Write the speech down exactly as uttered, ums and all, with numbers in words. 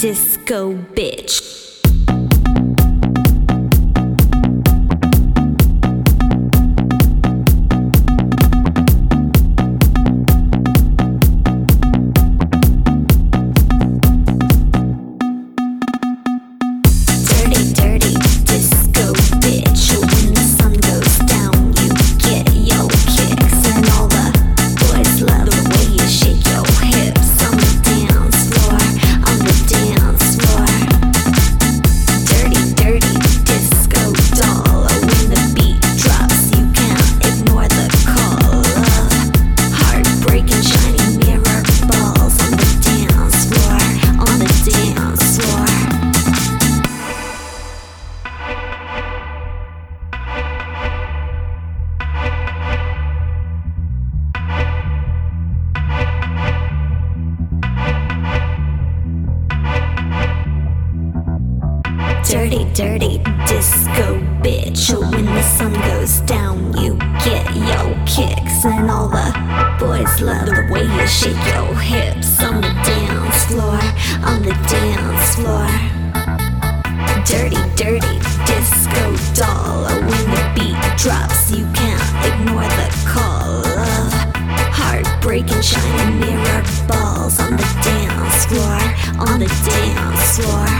disco bitch. Dirty, dirty disco bitch. When the sun goes down, you get your kicks, and all the boys love the way you shake your hips on the dance floor, on the dance floor. Dirty, dirty disco doll. When the beat drops, you can't ignore the call of heartbreaking shiny mirror balls on the dance floor, on the dance floor.